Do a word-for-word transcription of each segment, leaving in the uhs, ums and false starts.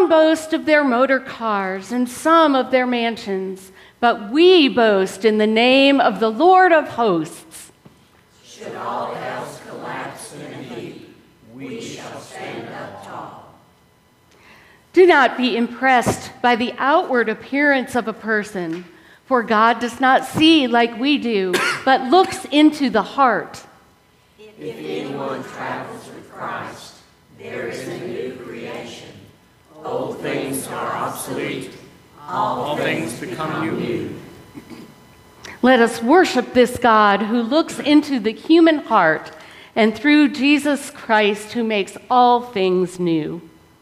Some boast of their motor cars and some of their mansions, but we boast in the name of the Lord of hosts. Should all else collapse in a heap, we shall stand up tall. Do not be impressed by the outward appearance of a person, for God does not see like we do, but looks into the heart. If anyone travels with Christ, there is a new creation. Old things are obsolete. All things become new. Let us worship this God who looks into the human heart, and through Jesus Christ who makes all things new.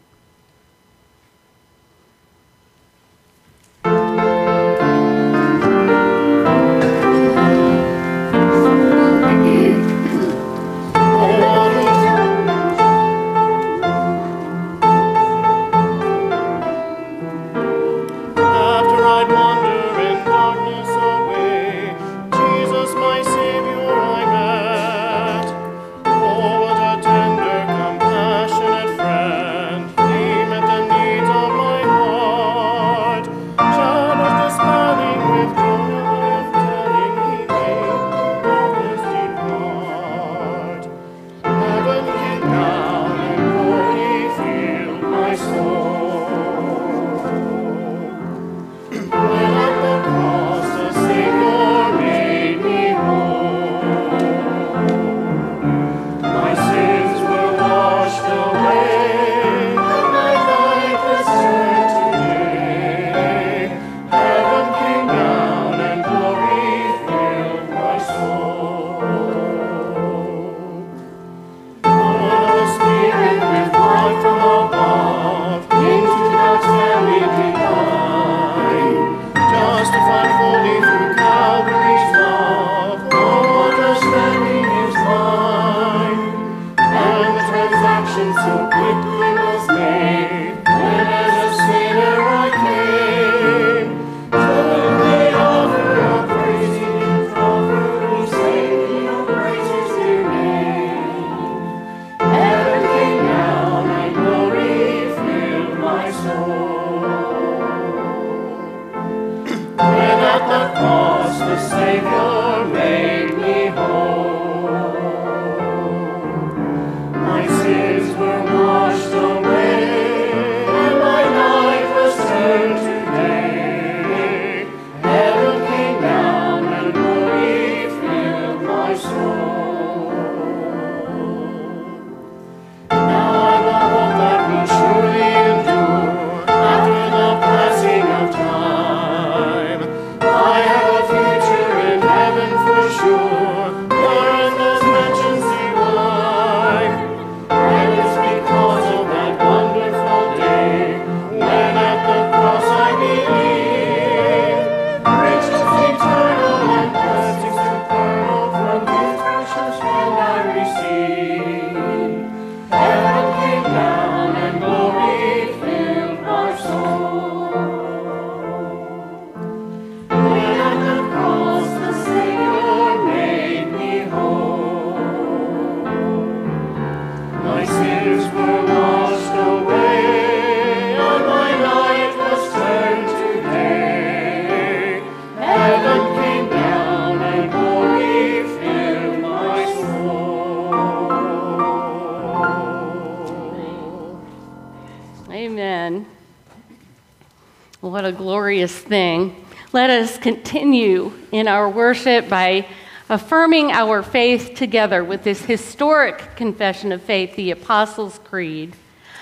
What a glorious thing. Let us continue in our worship by affirming our faith together with this historic confession of faith, the Apostles' Creed.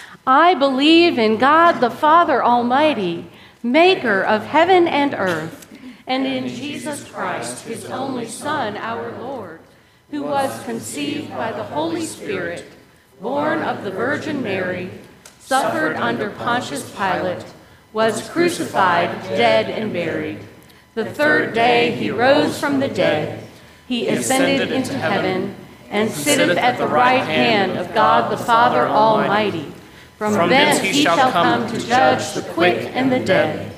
I believe in God the Father Almighty, maker of heaven and earth, and in Jesus Christ, his only Son, our Lord, who was conceived by the Holy Spirit, born of the Virgin Mary, suffered under Pontius Pilate, was crucified, dead, and buried. The third day he rose from the dead. He ascended into heaven and sitteth at the right hand of God the Father Almighty. From thence he shall come to judge the quick and the dead.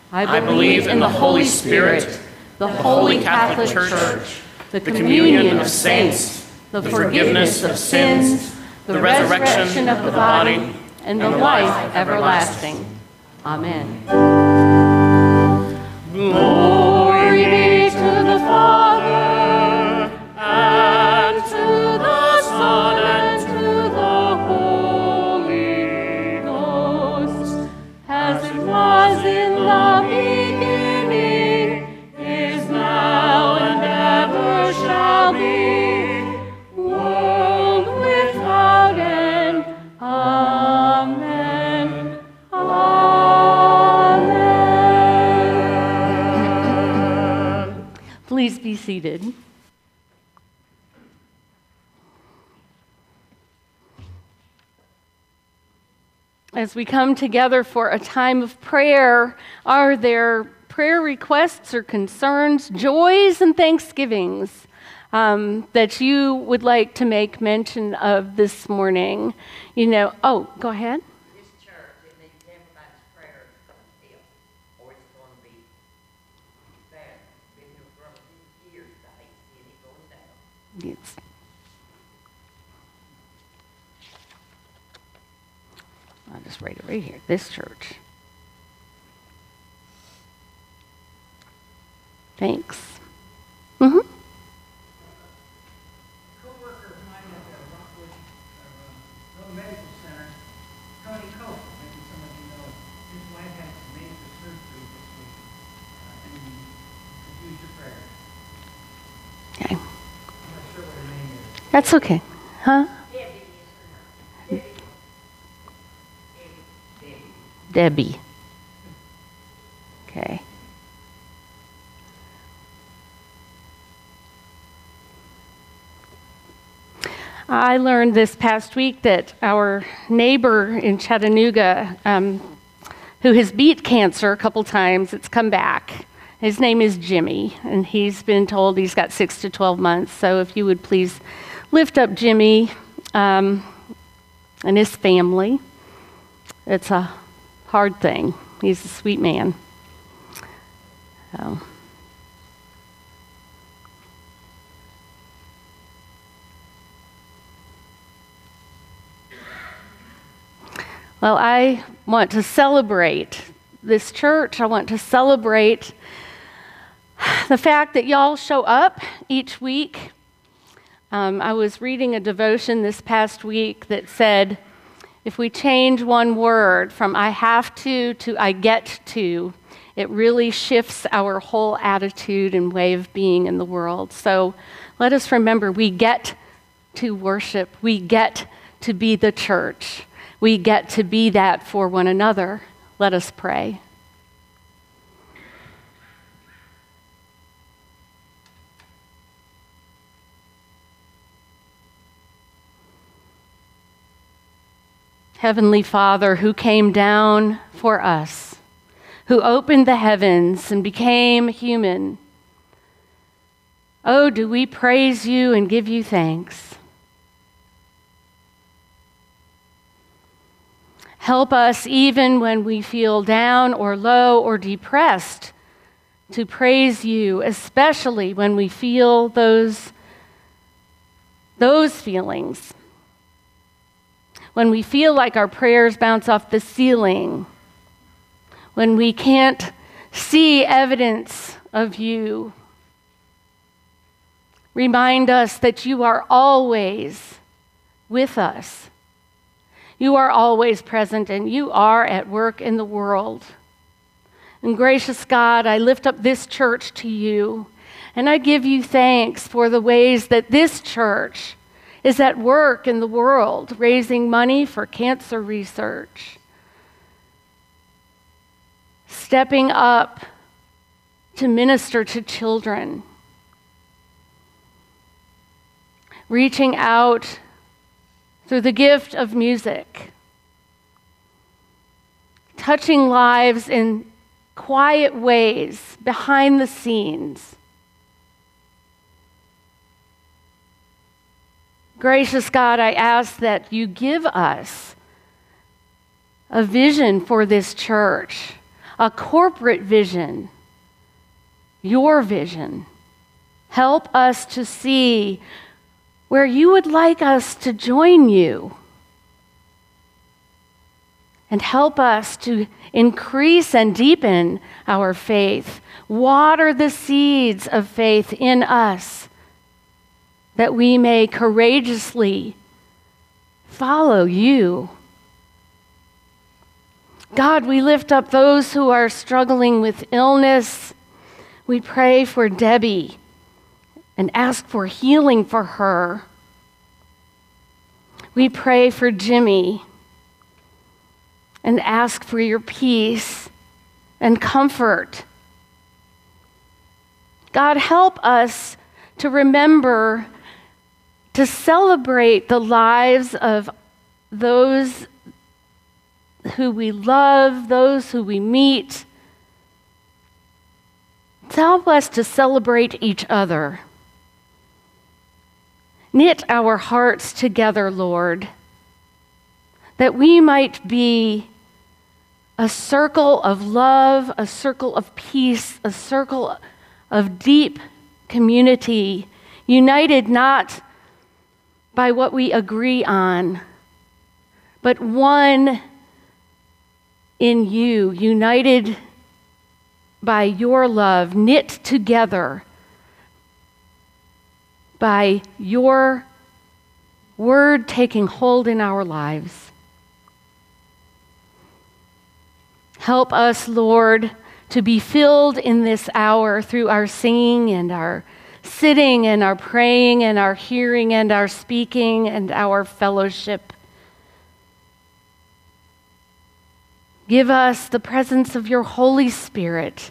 I believe in the Holy Spirit, the Holy Catholic Church, the communion of saints, the forgiveness of sins, the resurrection of the body, and the life everlasting. Amen. Glory be to the Father, and to the Son, and to the Holy Ghost, as it was in the beginning, is now, and ever shall be, world without end. Amen. Amen. Please be seated. As we come together for a time of prayer, are there prayer requests or concerns, joys and thanksgivings um, that you would like to make mention of this morning? You know, oh, go ahead. This church, it needs everybody's prayers to help, or it's going to be bad. Been here for a few years, I hate seeing it going down. Yes. I'll just write it right here. This church. Thanks. Mm-hmm. Co-worker of mine at the Rockwood uh, Road Medical Center, Tony Cope, maybe some of you know, his wife had major surgery this week, uh, and could use your prayer. Okay. I'm not sure what her name is. That's okay. Huh? Debbie is her name. Debbie. Debbie. Debbie. Okay. I learned this past week that our neighbor in Chattanooga, um, who has beat cancer a couple times, it's come back. His name is Jimmy, and he's been told he's got six to twelve months. So if you would please lift up Jimmy um, and his family. It's a hard thing. He's a sweet man. So. Well, I want to celebrate this church. I want to celebrate the fact that y'all show up each week. Um, I was reading a devotion this past week that said, if we change one word from I have to to I get to, it really shifts our whole attitude and way of being in the world. So let us remember, we get to worship. We get to be the church. We get to be that for one another. Let us pray. Heavenly Father, who came down for us, who opened the heavens and became human, oh, do we praise you and give you thanks. Help us even when we feel down or low or depressed to praise you, especially when we feel those, those feelings. When we feel like our prayers bounce off the ceiling. When we can't see evidence of you. Remind us that you are always with us. You are always present, and you are at work in the world. And gracious God, I lift up this church to you, and I give you thanks for the ways that this church is at work in the world, raising money for cancer research, stepping up to minister to children, reaching out through the gift of music, touching lives in quiet ways behind the scenes. Gracious God, I ask that you give us a vision for this church, a corporate vision, your vision. Help us to see where you would like us to join you. And help us to increase and deepen our faith. Water the seeds of faith in us, that we may courageously follow you. God, we lift up those who are struggling with illness. We pray for Debbie and ask for healing for her. We pray for Jimmy and ask for your peace and comfort. God, help us to remember to celebrate the lives of those who we love, those who we meet. Help us to celebrate each other. Knit our hearts together, Lord, that we might be a circle of love, a circle of peace, a circle of deep community, united not by what we agree on, but one in you, united by your love, knit together by your word taking hold in our lives. Help us, Lord, to be filled in this hour through our singing and our sitting and our praying and our hearing and our speaking and our fellowship. Give us the presence of your Holy Spirit.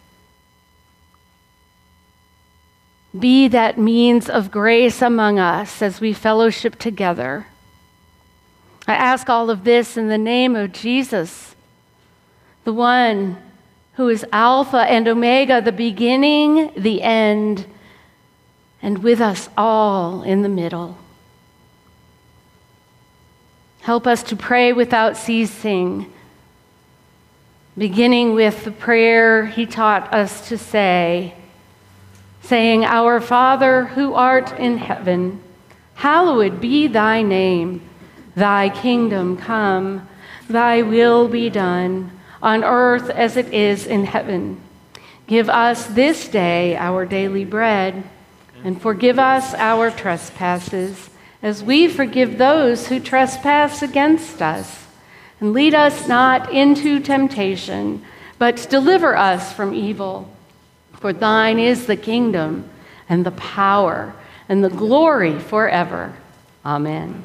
Be that means of grace among us as we fellowship together. I ask all of this in the name of Jesus, the one who is Alpha and Omega, the beginning, the end, and with us all in the middle. Help us to pray without ceasing, beginning with the prayer he taught us to say, saying, Our Father who art in heaven, hallowed be thy name. Thy kingdom come, thy will be done, on earth as it is in heaven. Give us this day our daily bread, and forgive us our trespasses, as we forgive those who trespass against us. And lead us not into temptation, but deliver us from evil. For thine is the kingdom, and the power, and the glory forever. Amen.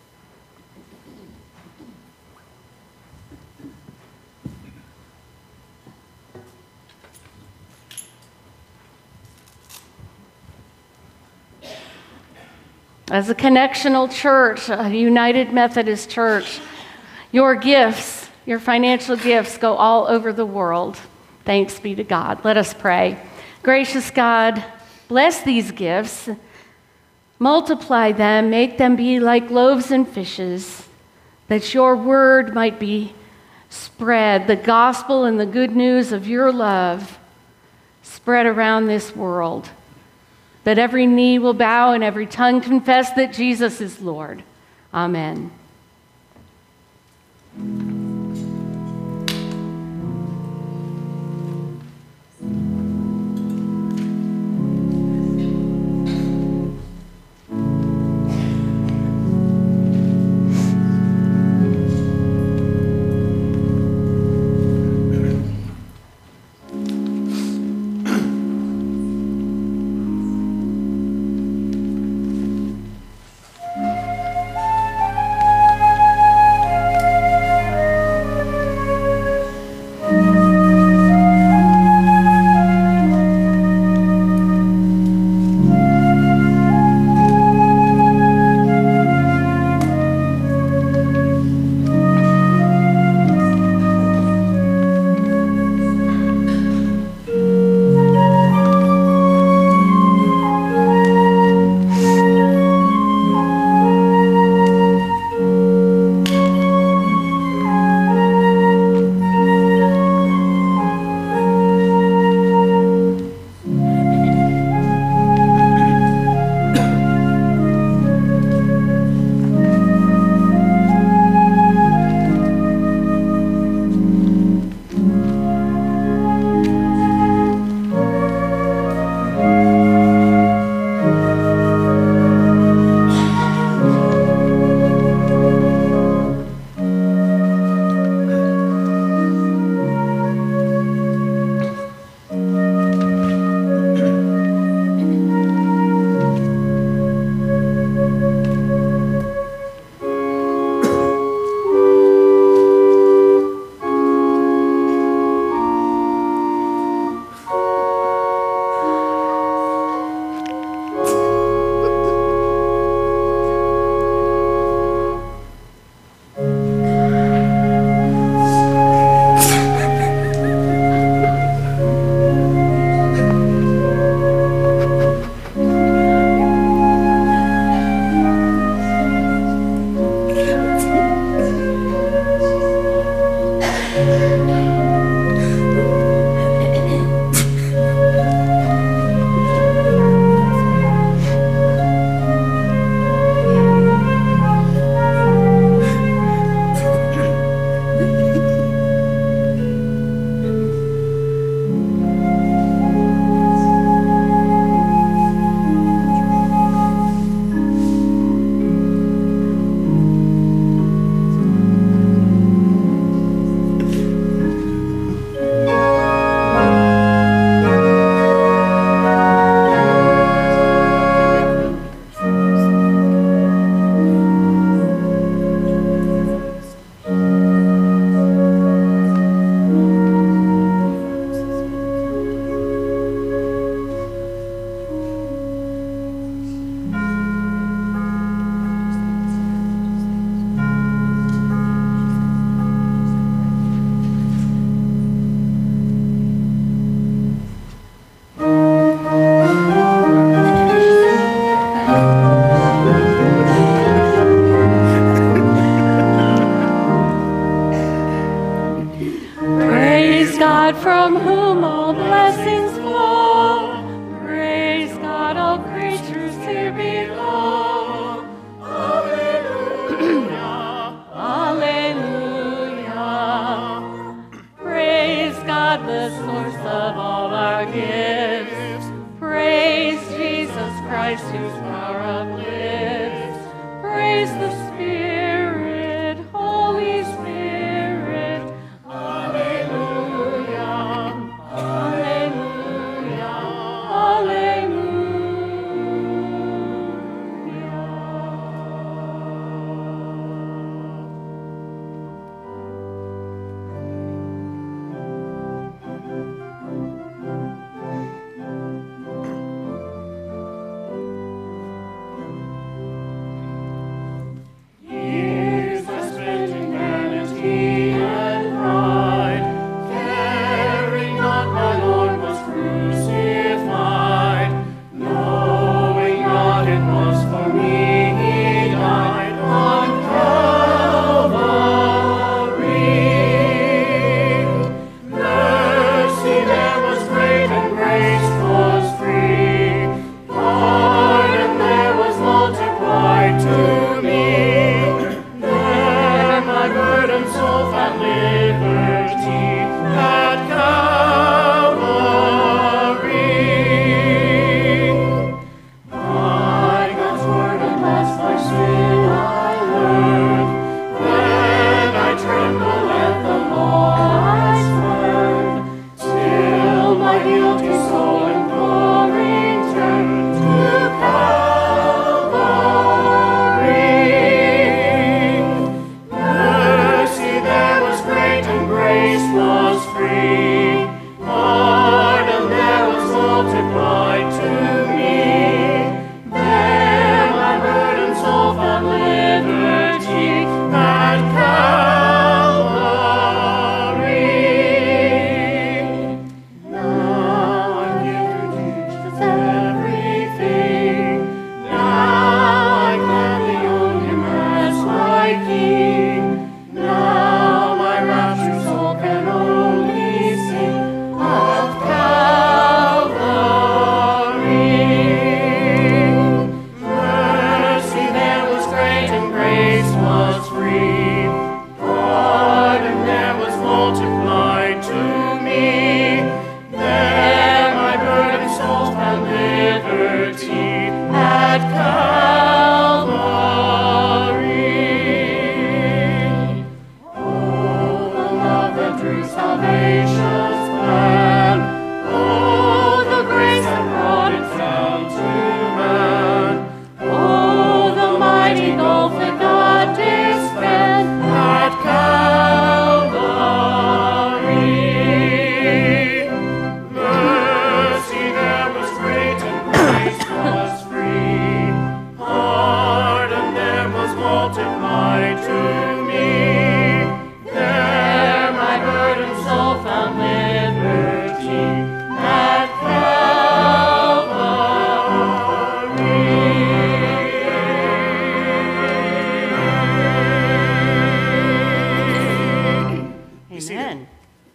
As a connectional church, a United Methodist Church, your gifts, your financial gifts go all over the world. Thanks be to God. Let us pray. Gracious God, bless these gifts, multiply them, make them be like loaves and fishes, that your word might be spread, the gospel and the good news of your love spread around this world, that every knee will bow and every tongue confess that Jesus is Lord. Amen. whom all blessings flow. Praise God, all creatures here below. Alleluia, alleluia. Praise God, the source of all our gifts. Praise Jesus Christ, whose power uplifts. Praise the Spirit, Holy Spirit. Alleluia, alleluia, alleluia. Years I spent in vanity and pride, caring not my Lord was crucified, knowing not it was for me He died on Calvary. Mercy there was great and grace was free, pardon there was multiplied to me. There my burdened soul found liberty at Calvary. By God's word at last my sin I learned, then I tremble at the law I spurned, till my guilty soul imploring turned to Calvary. Mercy there was great and grace was free, pardon there was multiplied to me. There my burdened soul found liberty at Calvary. Now I give to Jesus everything. Now I gladly own Him as my King. Now my raptured soul can only sing of Calvary. Mercy there was great and grace was free, pardon there was multiplied to me. There my burdened soul found liberty at Calvary. Oh, the love that drew salvation's plan. Oh, the grace that brought it down to man. Oh, the mighty gulf that God did span at Calvary. Mercy there was great and grace was free, pardon there was multiplied to me. There my burdened soul found liberty at Calvary. Amen.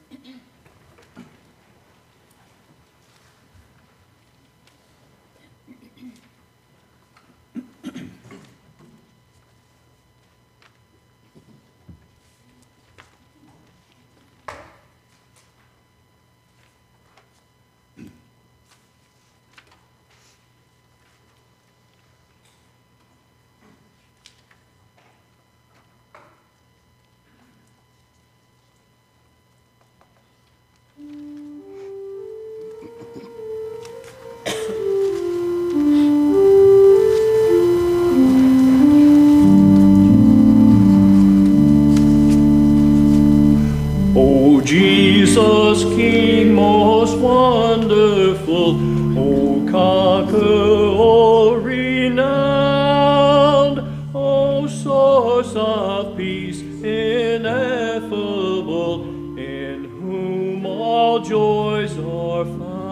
O Jesus, King most wonderful, O conqueror, O renowned, O source of peace ineffable, in whom all joys are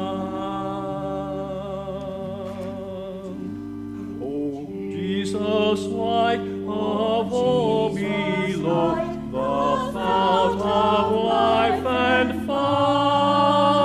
found. O Jesus, light of all below, the fount of life and fire.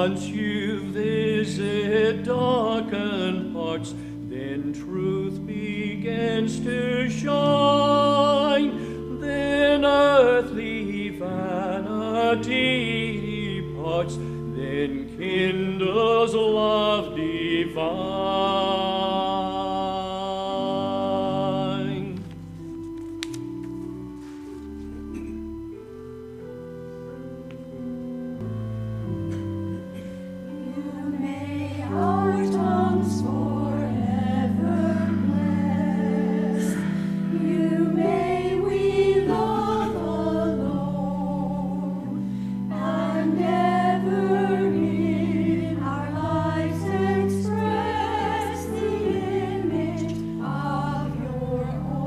Once you visit darkened hearts, then truth begins to shine. Then earthly vanity departs, then kindles love divine. You may our tongues forever bless. You may we love alone, and ever in our lives express the image of your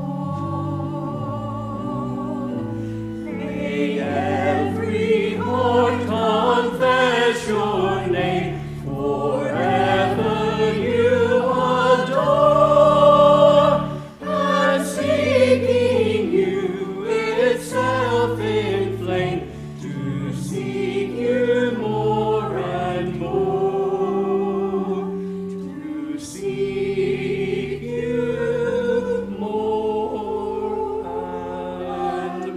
own. May every heart confess your name, forever you adore, and seeking you itself inflame, to seek you more and more, to seek you more and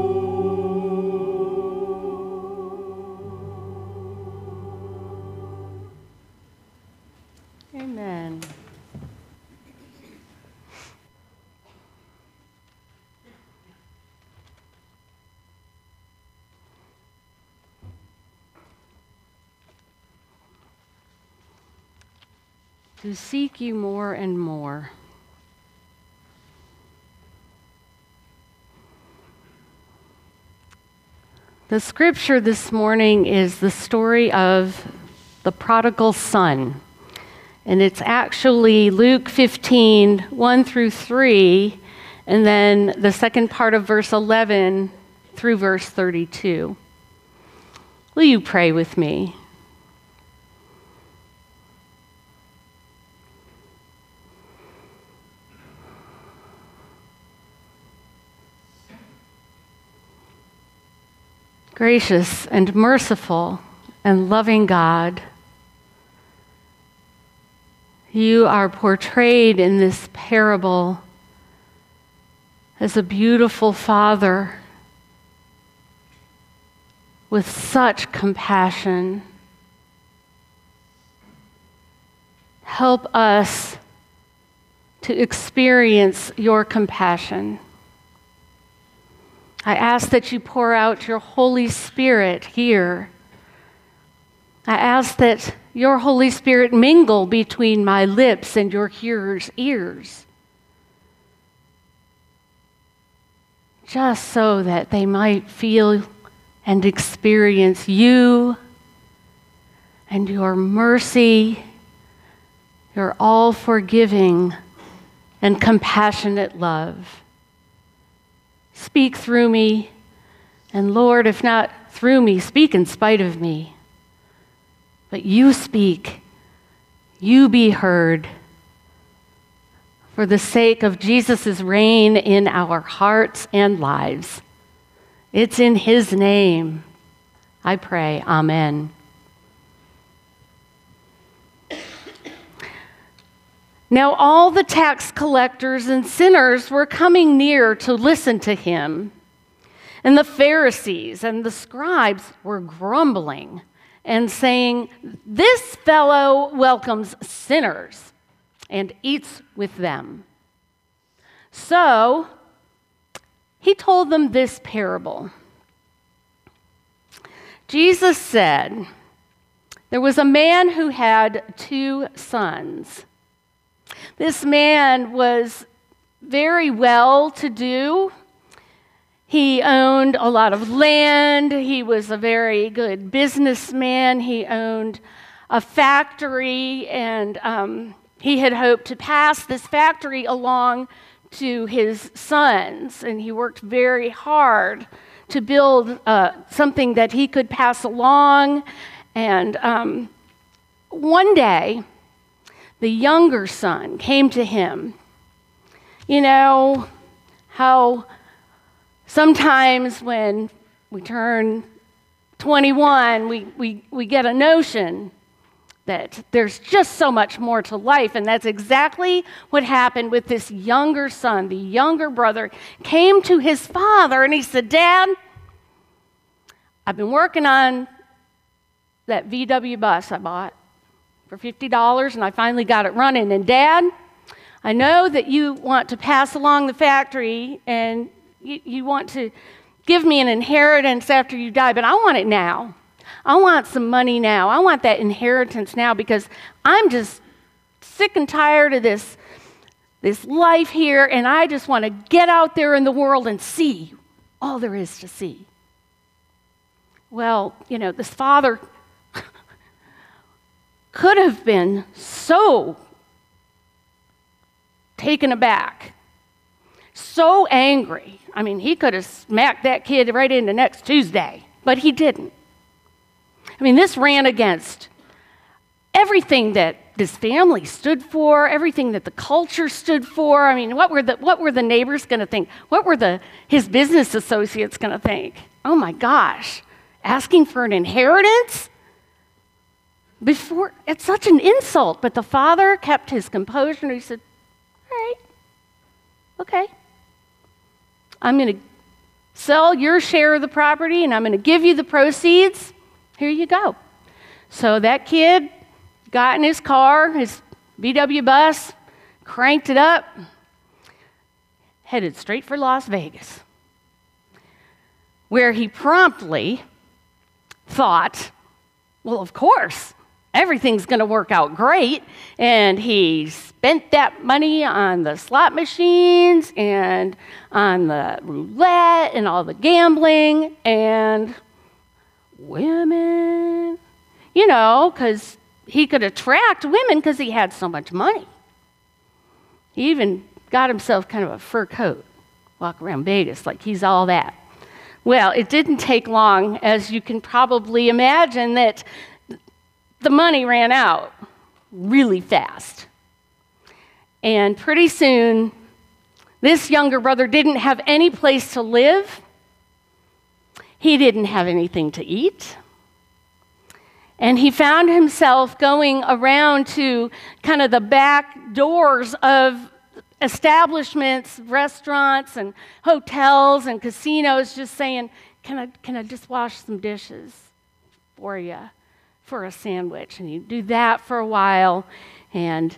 more. Amen. To seek you more and more. The scripture this morning is the story of the prodigal son. And it's actually Luke fifteen, one through three, and then the second part of verse eleven through verse thirty-two. Will you pray with me? Gracious and merciful and loving God, you are portrayed in this parable as a beautiful father with such compassion. Help us to experience your compassion. I ask that you pour out your Holy Spirit here. I ask that your Holy Spirit mingle between my lips and your hearers' ears, just so that they might feel and experience you and your mercy, your all-forgiving and compassionate love. Speak through me, and Lord, if not through me, speak in spite of me. But you speak, you be heard, for the sake of Jesus' reign in our hearts and lives. It's in his name I pray, amen. Now all the tax collectors and sinners were coming near to listen to him, and the Pharisees and the scribes were grumbling and saying, "This fellow welcomes sinners and eats with them." So he told them this parable. Jesus said, there was a man who had two sons. This man was very well to do. He owned a lot of land. He was a very good businessman. He owned a factory, and um, he had hoped to pass this factory along to his sons, and he worked very hard to build uh, something that he could pass along. And um, one day, the younger son came to him. You know how sometimes when we turn twenty-one, we, we, we get a notion that there's just so much more to life, and that's exactly what happened with this younger son. The younger brother came to his father, and he said, Dad, I've been working on that V W bus I bought for fifty dollars, and I finally got it running. And Dad, I know that you want to pass along the factory, and you, you want to give me an inheritance after you die, but I want it now. I want some money now. I want that inheritance now because I'm just sick and tired of this, this life here, and I just want to get out there in the world and see all there is to see. Well, you know, this father could have been so taken aback, so angry. I mean, he could have smacked that kid right into next Tuesday, but he didn't. I mean, this ran against everything that this family stood for, everything that the culture stood for. I mean, what were the what were the neighbors going to think? What were the his business associates going to think? Oh my gosh, asking for an inheritance? Before, it's such an insult. But the father kept his composure and he said, all right, okay. I'm going to sell your share of the property and I'm going to give you the proceeds. Here you go. So that kid got in his car, his V W bus, cranked it up, headed straight for Las Vegas, where he promptly thought, well, of course, everything's going to work out great. And he spent that money on the slot machines and on the roulette and all the gambling and women, you know, because he could attract women because he had so much money. He even got himself kind of a fur coat, walk around Vegas like he's all that. Well, it didn't take long, as you can probably imagine, that the money ran out really fast. And pretty soon, this younger brother didn't have any place to live. He didn't have anything to eat. And he found himself going around to kind of the back doors of establishments, restaurants, and hotels and casinos, just saying, can I, can I just wash some dishes for you for a sandwich? And he'd do that for a while. And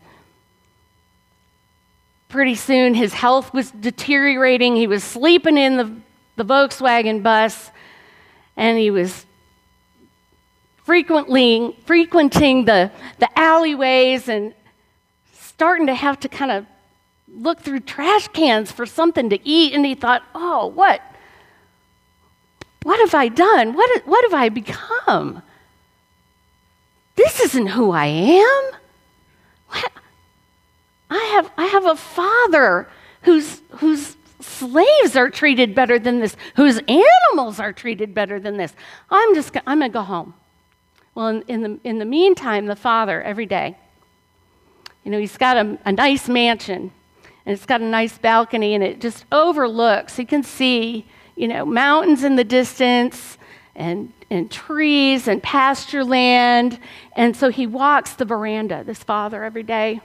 pretty soon his health was deteriorating. He was sleeping in the, the Volkswagen bus. And he was frequently frequenting the, the alleyways and starting to have to kind of look through trash cans for something to eat. And he thought, oh, what? What have I done? What, what have I become? This isn't who I am. What? I have, I have a father who's, who's slaves are treated better than this, whose animals are treated better than this. I'm just, I'm going to go home. Well, in, in, the, in the meantime, the father, every day, you know, he's got a, a nice mansion, and it's got a nice balcony, and it just overlooks. He can see, you know, mountains in the distance, and, and trees, and pasture land. And so he walks the veranda, this father, every day.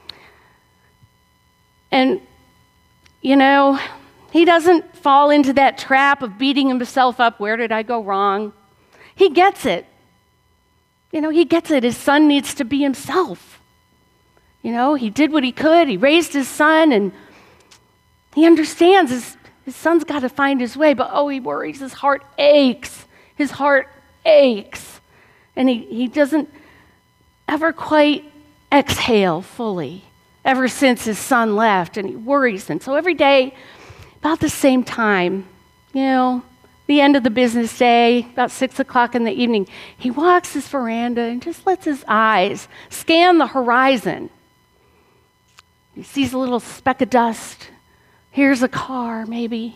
And you know, he doesn't fall into that trap of beating himself up. Where did I go wrong? He gets it. You know, he gets it. His son needs to be himself. You know, he did what he could. He raised his son, and he understands his, his son's got to find his way. But, oh, he worries. His heart aches. His heart aches. And he, he doesn't ever quite exhale fully ever since his son left, and he worries. And so every day, about the same time, you know, the end of the business day, about six o'clock in the evening, he walks this veranda and just lets his eyes scan the horizon. He sees a little speck of dust. Here's a car, maybe.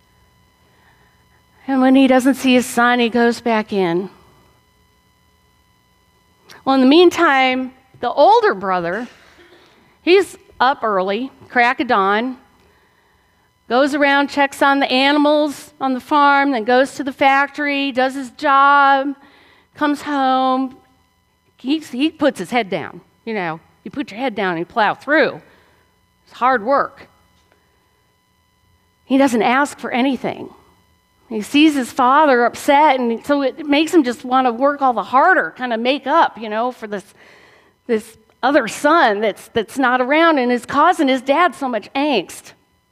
And when he doesn't see his son, he goes back in. Well, in the meantime, the older brother, he's up early, crack of dawn, goes around, checks on the animals on the farm, then goes to the factory, does his job, comes home. He, he puts his head down. You know, you put your head down and you plow through. It's hard work. He doesn't ask for anything. He sees his father upset, and so it makes him just want to work all the harder, kind of make up, you know, for this, this other son that's, that's not around and is causing his dad so much angst.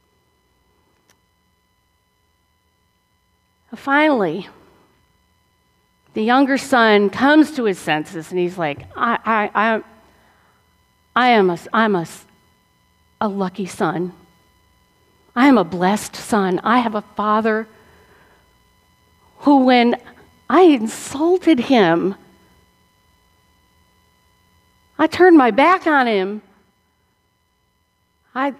Finally, the younger son comes to his senses, and he's like, I, I, I, I am a, I'm a, a lucky son. I am a blessed son. I have a father who, when I insulted him, I turned my back on him. I,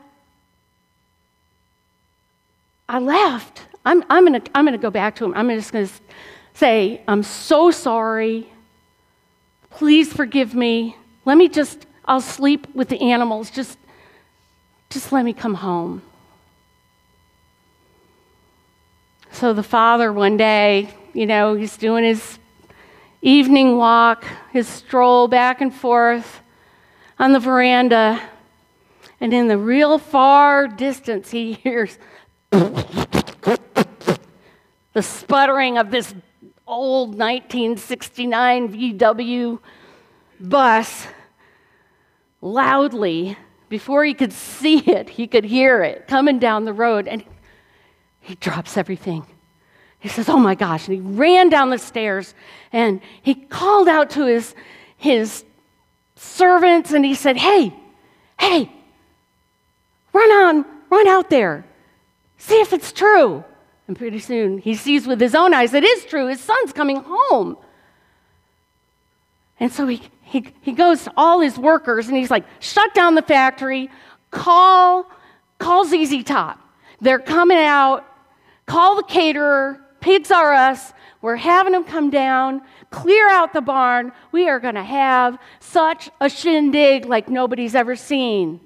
I left. I'm, I'm gonna, I'm gonna go back to him. I'm just gonna say, I'm so sorry. Please forgive me. Let me just, I'll sleep with the animals. Just, just let me come home. So the father one day, you know, he's doing his evening walk, his stroll back and forth on the veranda, and in the real far distance, he hears the sputtering of this old nineteen sixty-nine V W bus loudly. Before he could see it, he could hear it coming down the road, and he drops everything. He says, oh my gosh, and he ran down the stairs, and he called out to his, his servants, and he said, hey, hey, run on, run out there, see if it's true. And pretty soon he sees with his own eyes it is true. His son's coming home. And so he, he, he goes to all his workers and he's like, shut down the factory, call, call Z Z Top. They're coming out, call the caterer, Pigs R Us, we're having them come down, clear out the barn. We are going to have such a shindig like nobody's ever seen.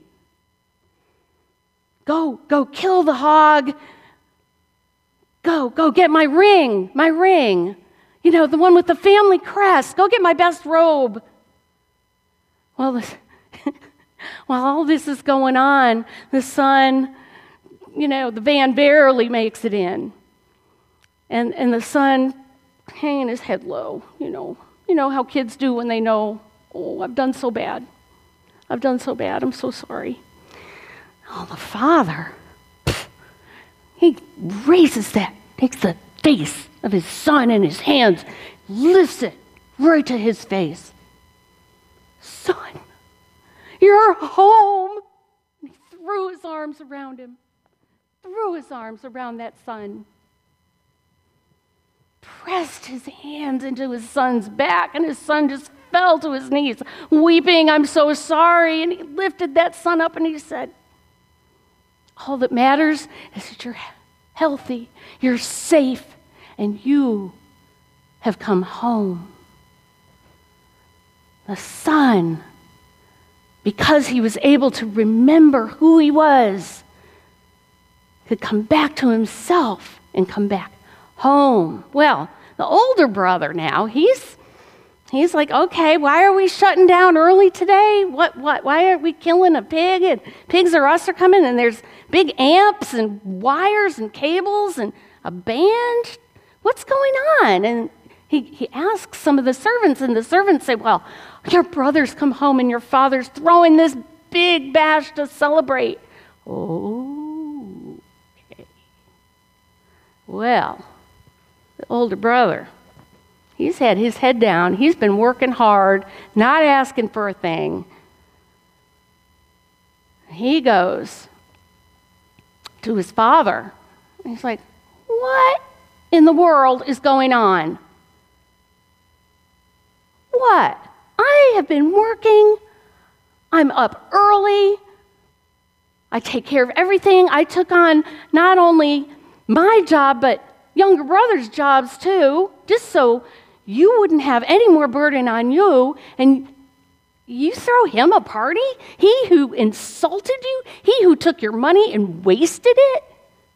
Go, go kill the hog. Go, go get my ring, my ring. You know, the one with the family crest. Go get my best robe. Well, this, while all this is going on, the son, you know, the van barely makes it in. And and the son hanging his head low, you know. You know how kids do when they know, oh, I've done so bad. I've done so bad. I'm so sorry. Oh, the father, he raises that, takes the face of his son in his hands, lifts it right to his face. Son, you're home. And he threw his arms around him, threw his arms around that son, pressed his hands into his son's back, and his son just fell to his knees, weeping, I'm so sorry. And he lifted that son up and he said, all that matters is that you're healthy, you're safe, and you have come home. The son, because he was able to remember who he was, could come back to himself and come back home. Well, the older brother now, he's He's like, okay, why are we shutting down early today? What, what, why are we killing a pig? And Pigs R Us are coming, and there's big amps and wires and cables and a band. What's going on? And he, he asks some of the servants, and the servants say, well, your brother's come home, and your father's throwing this big bash to celebrate. Oh, okay. Well, the older brother, he's had his head down. He's been working hard, not asking for a thing. He goes to his father. And he's like, what in the world is going on? What? I have been working. I'm up early. I take care of everything. I took on not only my job, but younger brother's jobs too, just so you wouldn't have any more burden on you, and you throw him a party? He who insulted you? He who took your money and wasted it?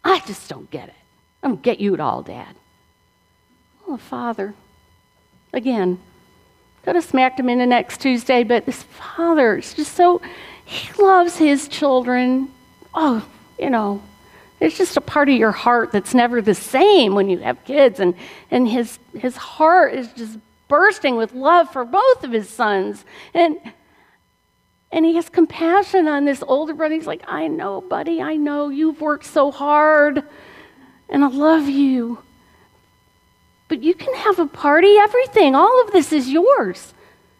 I just don't get it. I don't get you at all, Dad. Well, the father, again, could have smacked him in the next Tuesday, but this father is just so, he loves his children. Oh, you know, there's just a part of your heart that's never the same when you have kids, and, and his, his heart is just bursting with love for both of his sons. And, and he has compassion on this older brother. He's like, I know, buddy, I know you've worked so hard, and I love you. But you can have a party, everything. All of this is yours.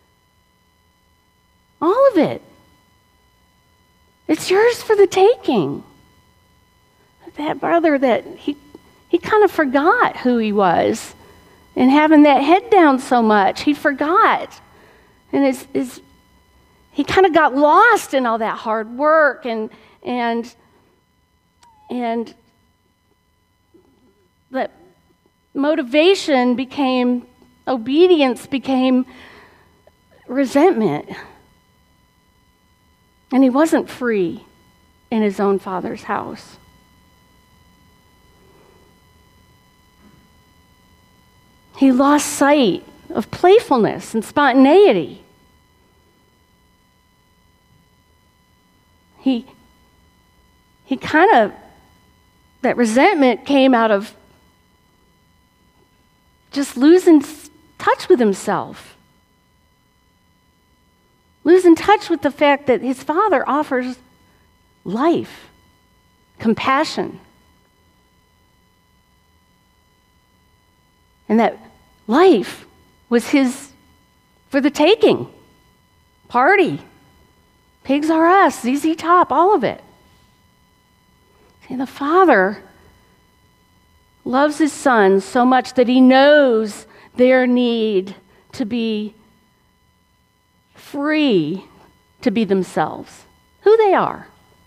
All of it. It's yours for the taking. That brother that he he kind of forgot who he was, and having that head down so much, he forgot. And his, his, he kind of got lost in all that hard work, and and and that motivation became obedience, became resentment. And he wasn't free in his own father's house. He lost sight of playfulness and spontaneity. He, he kind of, that resentment came out of just losing touch with himself. Losing touch with the fact that his father offers life, compassion, and that life was his for the taking. Party, Pigs R Us, Z Z Top, all of it. See, the father loves his sons so much that he knows their need to be free to be themselves, who they are.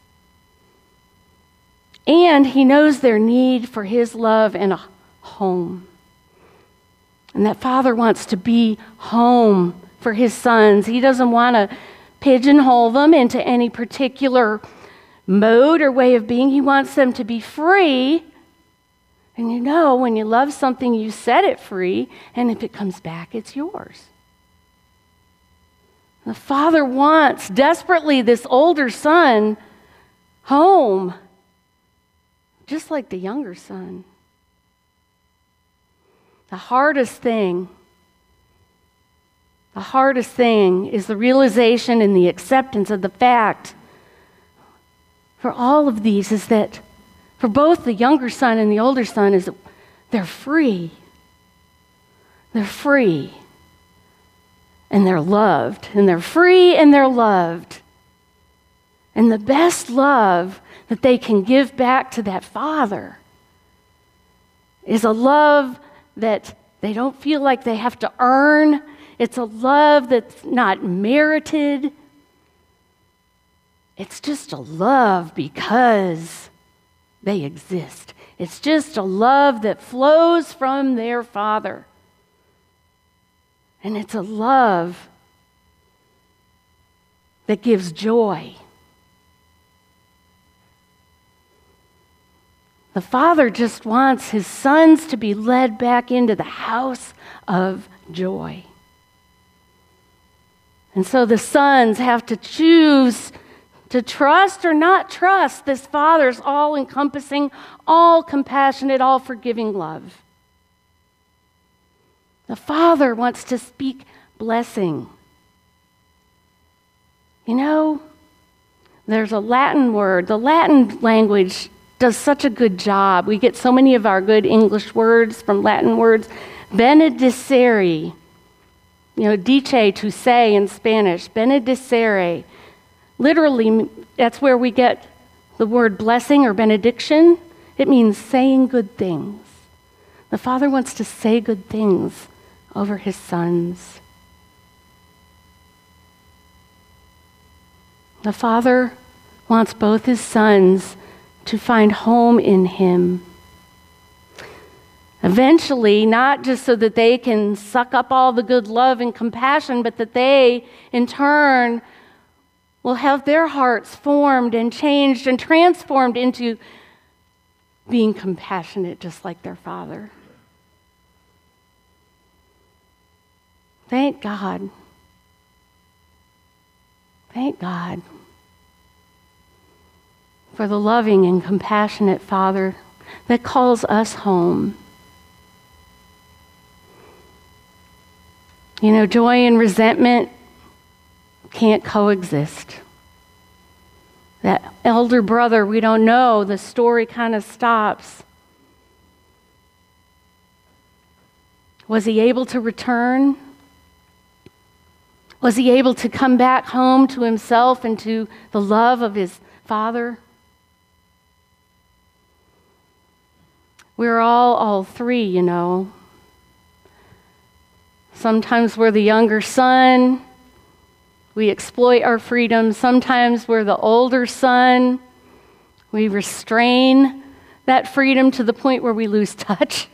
And he knows their need for his love and a home. And that father wants to be home for his sons. He doesn't want to pigeonhole them into any particular mode or way of being. He wants them to be free. And you know, when you love something, you set it free, and if it comes back, it's yours. The father wants desperately this older son home, just like the younger son. The hardest thing, the hardest thing is the realization and the acceptance of the fact for all of these is that for both the younger son and the older son is that they're free. They're free. And they're loved. And they're free and they're loved. And the best love that they can give back to that father is a love that they don't feel like they have to earn. It's a love that's not merited. It's just a love because they exist. It's just a love that flows from their father. And it's a love that gives joy. The father just wants his sons to be led back into the house of joy. And so the sons have to choose to trust or not trust this father's all-encompassing, all-compassionate, all-forgiving love. The father wants to speak blessing. You know, there's a Latin word. The Latin language does such a good job. We get so many of our good English words from Latin words. Benedicere, you know, dice, to say in Spanish. Benedicere. Literally, that's where we get the word blessing or benediction. It means saying good things. The father wants to say good things over his sons. The father wants both his sons to find home in him. Eventually, not just so that they can suck up all the good love and compassion, but that they, in turn, will have their hearts formed and changed and transformed into being compassionate just like their Father. Thank God. Thank God for the loving and compassionate Father that calls us home. You know, joy and resentment can't coexist. That elder brother, we don't know, the story kind of stops. Was he able to return? Was he able to come back home to himself and to the love of his Father? We're all all three, you know. Sometimes we're the younger son. We exploit our freedom. Sometimes we're the older son. We restrain that freedom to the point where we lose touch.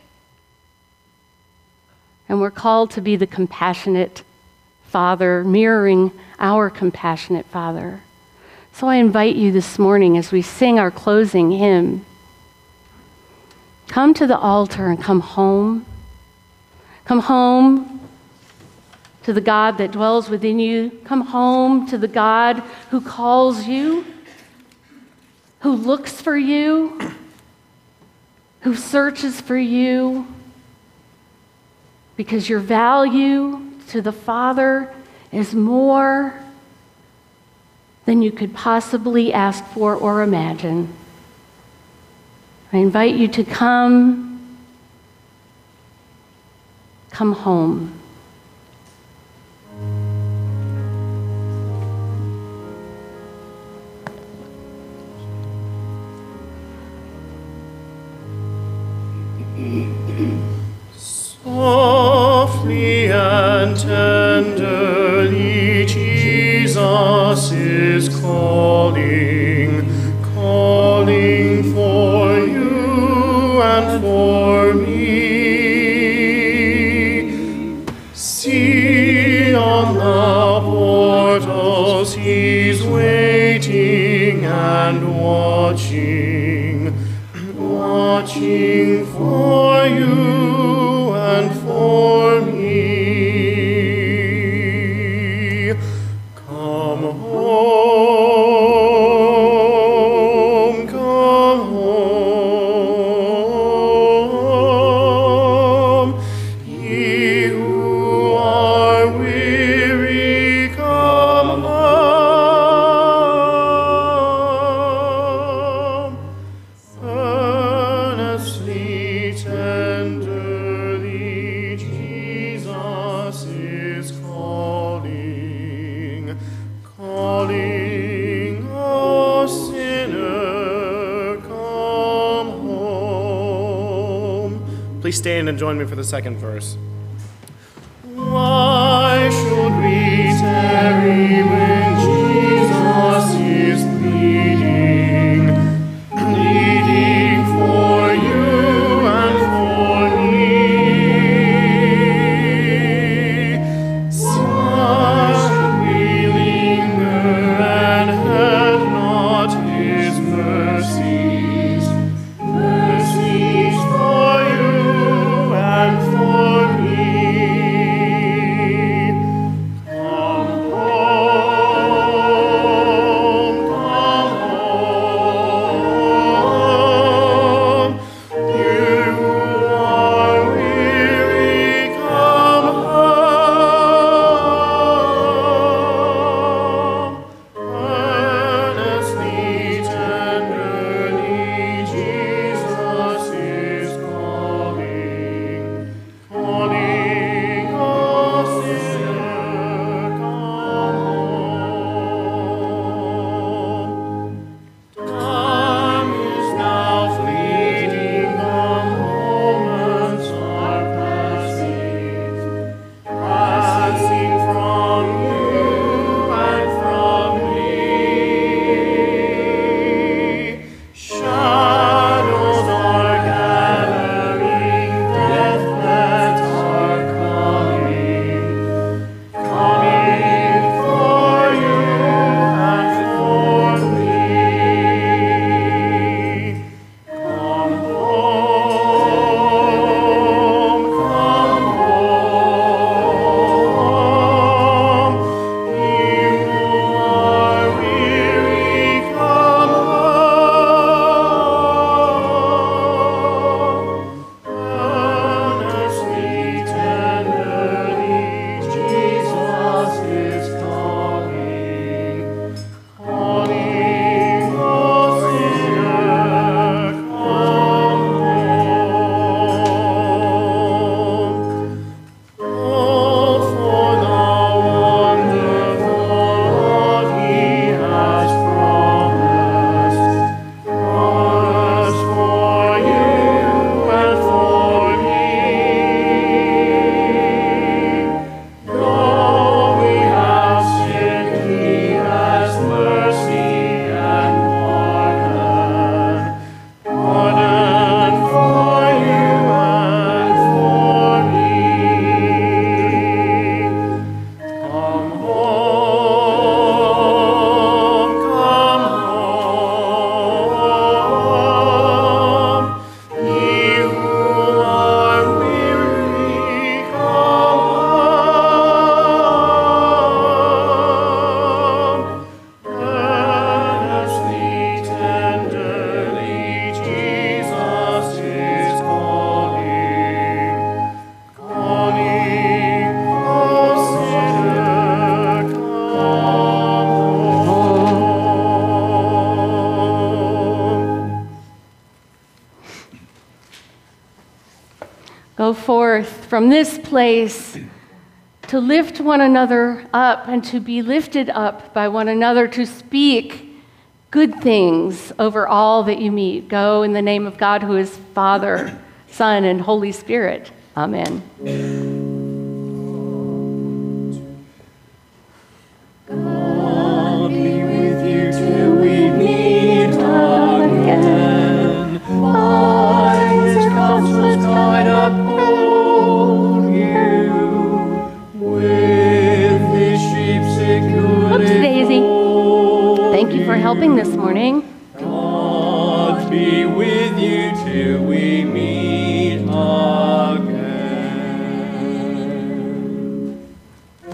And we're called to be the compassionate Father, mirroring our compassionate Father. So I invite you this morning as we sing our closing hymn, come to the altar and come home. Come home to the God that dwells within you. Come home to the God who calls you, who looks for you, who searches for you, because your value to the Father is more than you could possibly ask for or imagine. I invite you to come, come home. Softly and tenderly Jesus is calling, calling for you and for me. See on the portals he's waiting and watching, watching for you and for me. Come home, come home. Ye who are weary, come home. Earnestly, tenderly, Jesus is calling, calling, O sinner, come home. Please stand and join me for the second verse. Why should we tarry when Jesus is pleading, pleading for you and for me? Such we linger and had not his mercies, mercies for you and for me. go forth from this place to lift one another up and to be lifted up by one another, to speak good things over all that you meet. Go in the name of God, who is Father, Son, and Holy Spirit. Amen. God be with you till we meet again. By his counsel's guide uphold you. With his sheep securely. Oops, Daisy. Thank you for helping this morning. God be with you till we